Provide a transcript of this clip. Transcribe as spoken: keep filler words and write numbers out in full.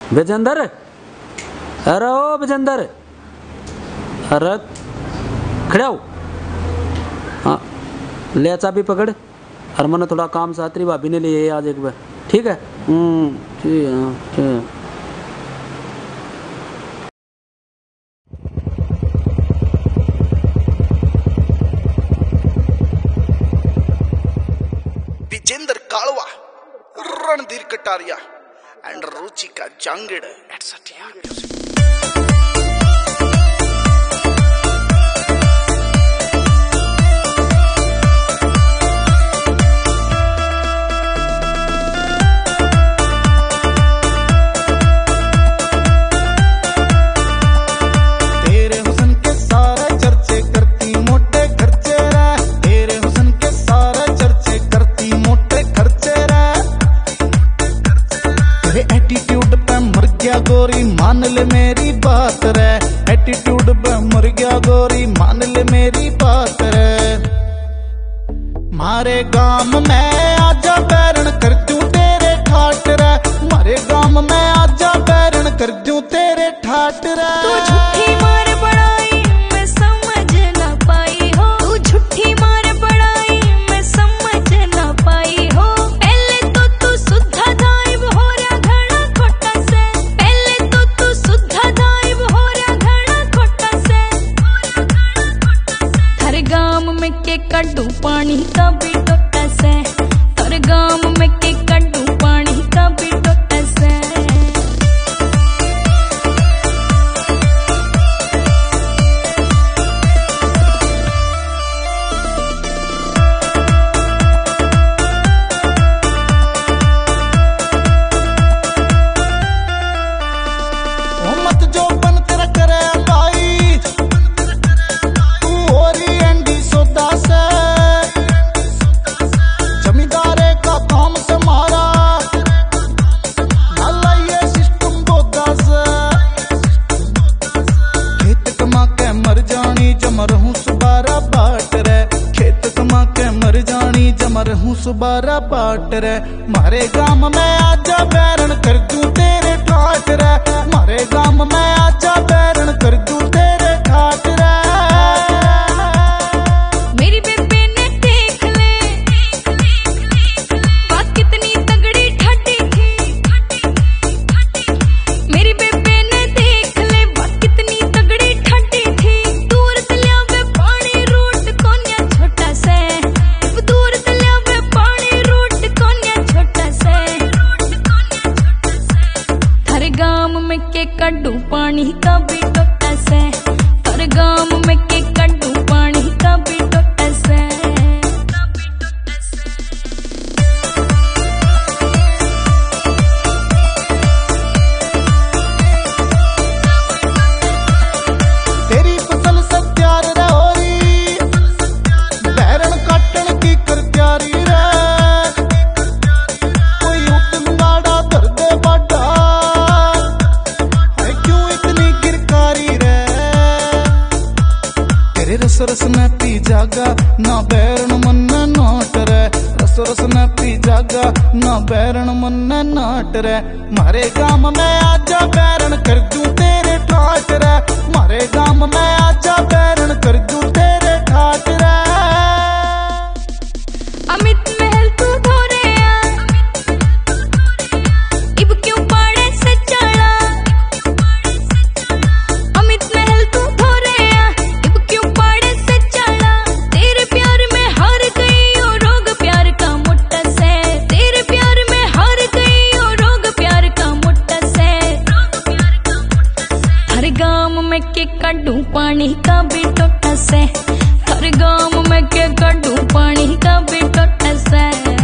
विजेंद्र, अरे ओ विजेंद्र, अरे खड़े हो। हाँ ले चाबी पकड़, और मैंने थोड़ा काम सात्री भाभी ने लिए आज एक बार, ठीक है? हम्म ठीक है ठीक है। Vijender Kalwa, Randhir Kataria and Ruchika Jangra at Satiya music. Attitude पे मर गया गोरी मान ले मेरी बात रे, एटीट्यूड पे मर गया गोरी मान ले मेरी बात रे। मारे गांव में आजा बैरण कर दूं तेरे ठाट रे, मारे गांव में आजा बैरण कर दूं तेरे ठाट रे। तू झूठी मार बड़ाई मैं समझ ना पाई हो, तू झूठी मार बड़ाई मैं समझ ना पाई हो। पहले तो तू सुधा गायब हो रहा घड़ा खोटा से, पहले तो तू सुधा गायब हो रहा घड़ा खोटा से। हर गांव में के कड्डू पानी का भी टोटा से, हर गांव में के कड्डू पानी का भी टोटा से। सुबारा बाट रे, मारे गांव में आजा बैरण कर दूं तेरे ठाट रे, मारे गांव में आजा बैरण कर दूं तेरे ठाट रे। मेरी बेबे ने देख ले बात कितनी तगड़ी ठाटी थी, मेरी बेबे ने देख ले बात कितनी तगड़ी ठाटी थी। दूर तलिया वे पानी रूट कोन्या छोटा से, दूर तलिया वे पानी रूट कोन्या छोटा से। हर गांव में के कड्डू पानी का भी टोटा से, हर गांव में के कड्डू पानी का भी टोटा से। तेरी फसल से तैयार रे होरी, बैरण काटन की कर तैयारी रे। कोई उतंगाड़ा धर दे बाडा, है क्यों इतनी गिरकारी रे। तेरे रस रस में पी जागा ना बैरण मन नाट रे, रस रस में पी जागा ना बैरण मन नाट रे। मारे गांव में आजा बैरण कर दूं तेरे ठाट रे, मारे गांव में आजा बैरण कर दूं तेरे ठाट रे। अमित महल तू धोरे आ, इब क्यों पाड़े से चढ़ा। अमित महल तू धोरे आ, इब क्यों पाड़े से चढ़ा। तेरे प्यार में हार गई ओ रोग प्यार का मुट्ठा से, तेरे प्यार में हार गई ओ रोग प्यार का मुट्ठा से। हर गांव में के कड्डू पानी का भी टोटा से, हर गांव में के कड्डू पानी का भी टोटा से।